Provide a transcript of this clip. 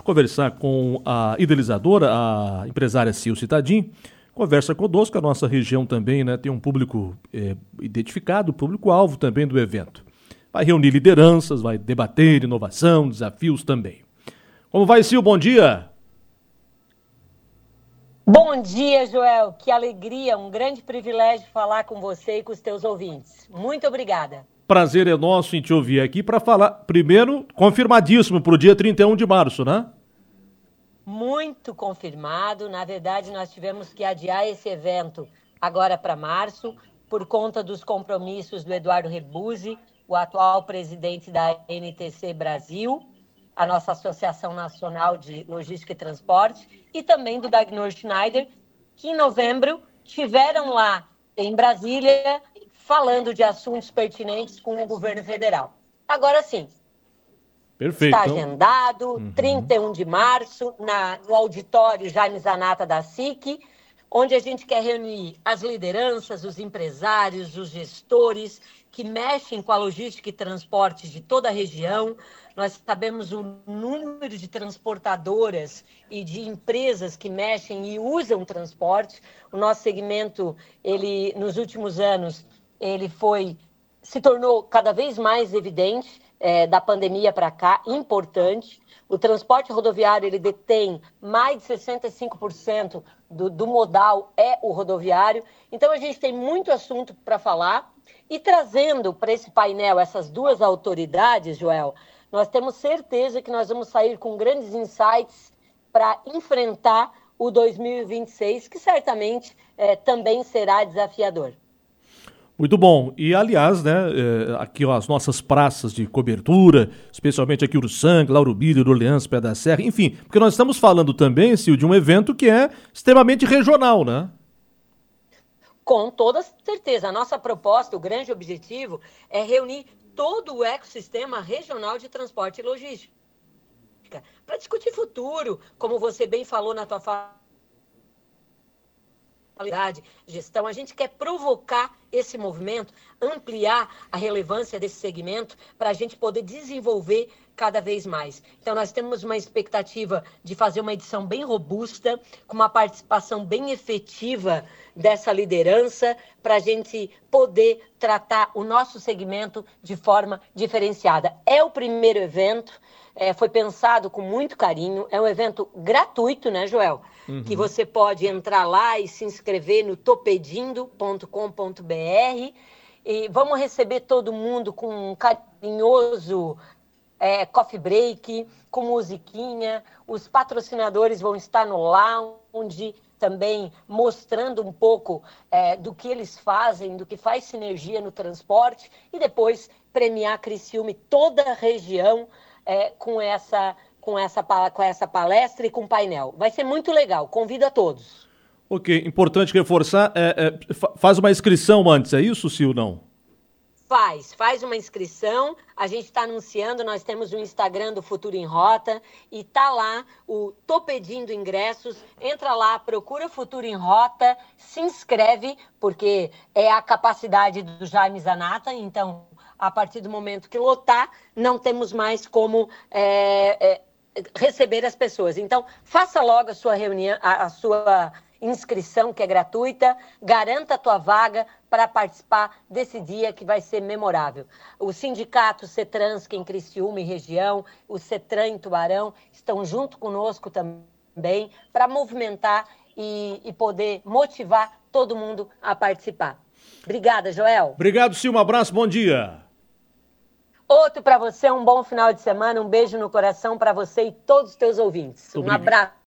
conversar com a idealizadora, a empresária Sil Citadin. Conversa conosco, a nossa região também, né, tem um público identificado, público-alvo também do evento. Vai reunir lideranças, vai debater inovação, desafios também. Como vai, Sil? Bom dia! Bom dia, Joel. Que alegria, um grande privilégio falar com você e com os teus ouvintes. Muito obrigada. Prazer é nosso em te ouvir aqui para falar, primeiro, confirmadíssimo para o dia 31 de março, né? Muito confirmado. Na verdade, nós tivemos que adiar esse evento agora para março, por conta dos compromissos do Eduardo Rebuzzi, o atual presidente da NTC Brasil, a nossa Associação Nacional de Logística e Transporte, e também do Dagnor Schneider, que em novembro tiveram lá em Brasília falando de assuntos pertinentes com o governo federal. Agora sim. Perfeito. Está agendado, 31 de março, no auditório Jaime Zanata da SIC, onde a gente quer reunir as lideranças, os empresários, os gestores que mexem com a logística e transporte de toda a região. Nós sabemos o número de transportadoras e de empresas que mexem e usam transporte. O nosso segmento, ele, nos últimos anos, ele se tornou cada vez mais evidente, da pandemia para cá, importante. O transporte rodoviário, ele detém mais de 65% do modal o rodoviário. Então, a gente tem muito assunto para falar. E trazendo para esse painel essas duas autoridades, Joel, nós temos certeza que nós vamos sair com grandes insights para enfrentar o 2026, que certamente também será desafiador. Muito bom. E, aliás, né, aqui ó, as nossas praças de cobertura, especialmente aqui Uruçanga, Lauro Miller, Orleans, Pé da Serra, enfim, porque nós estamos falando também, Sil, de um evento que é extremamente regional, né? Com toda certeza. A nossa proposta, o grande objetivo, é reunir todo o ecossistema regional de transporte e logística para discutir futuro, como você bem falou na tua fala. Gestão, a gente quer provocar esse movimento, ampliar a relevância desse segmento para a gente poder desenvolver cada vez mais. Então, nós temos uma expectativa de fazer uma edição bem robusta, com uma participação bem efetiva dessa liderança, para a gente poder tratar o nosso segmento de forma diferenciada. É o primeiro evento, foi pensado com muito carinho, é um evento gratuito, né, Joel? Que você pode entrar lá e se inscrever no topedindo.com.br e vamos receber todo mundo com um carinhoso coffee break, com musiquinha. Os patrocinadores vão estar no lounge também mostrando um pouco do que eles fazem, do que faz sinergia no transporte e depois premiar Criciúma e toda a região com essa palestra e com painel. Vai ser muito legal, convido a todos. Ok, importante reforçar, faz uma inscrição antes, é isso, Sil, não? Faz uma inscrição, a gente está anunciando, nós temos o Instagram do Futuro em Rota e tá lá o Tô Pedindo Ingressos, entra lá, procura Futuro em Rota, se inscreve, porque é a capacidade do Jaime Zanata, então a partir do momento que lotar, não temos mais como receber as pessoas. Então, faça logo a sua reunião, a sua inscrição, que é gratuita, garanta a tua vaga para participar desse dia que vai ser memorável. O sindicato CETRANS, que é em Criciúma e região, o CETRAN em Tubarão, estão junto conosco também para movimentar e poder motivar todo mundo a participar. Obrigada, Joel. Obrigado, Sil, um abraço, bom dia. Outro para você, um bom final de semana, um beijo no coração para você e todos os teus ouvintes. Um abraço.